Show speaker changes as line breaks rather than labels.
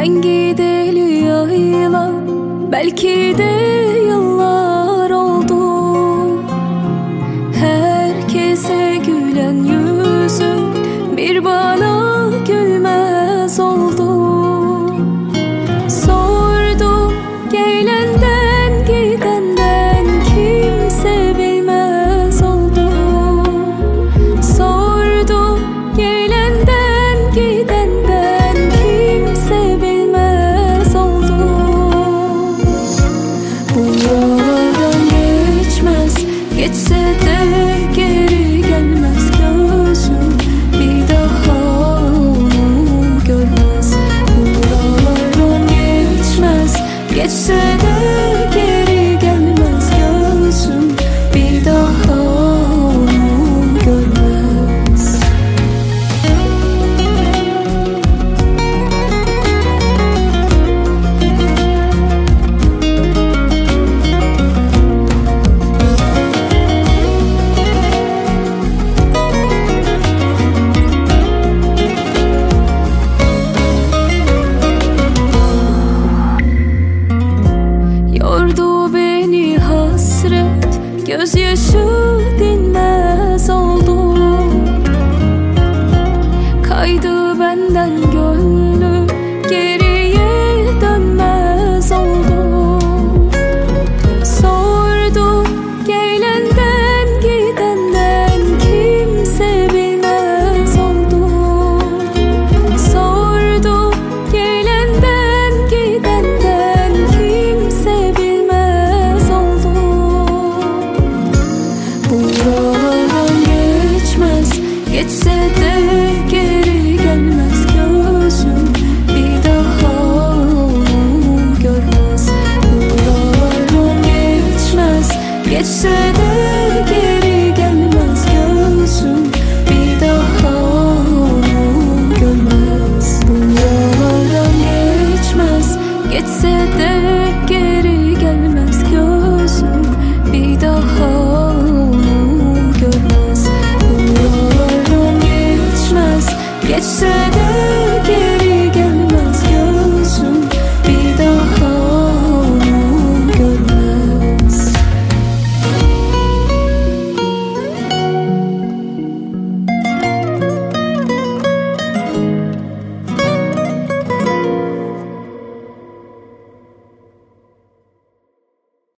Ben gideli yayla, belki de yıllar oldu. Herkese gülen yüzüm bir bana gülmez oldu. Sordum gelenden gidenden, kimse bilmez oldu. Sordum gelenden gidenden, kimse bilmez oldu. Bu yollardan geçmez, geçse de geri gelmez gözüm, bir daha onu görmez. Bu yollardan geçmez, geçse de geri gelmez gözüm, bir daha onu görmez. Yordu beni hasret, gözyaşı dinmez oldu. Kaydı benden gönlüm, geriye dönmez oldu. Sordum gelenden gidenden, kimse bilmez oldu. Sordum gelenden gidenden, kimse bilmez oldu. Bu yollardan geçmez, geçse de geri gelmez gözüm, bir daha onu görmez. Bu yollardan geçmez, geçse de geri gelmez gözüm, bir daha onu görmez. Bu yollardan geçmez, geçse de geri gelmez gözüm, bir daha onu görmez. Bu yollardan geçmez, geçse de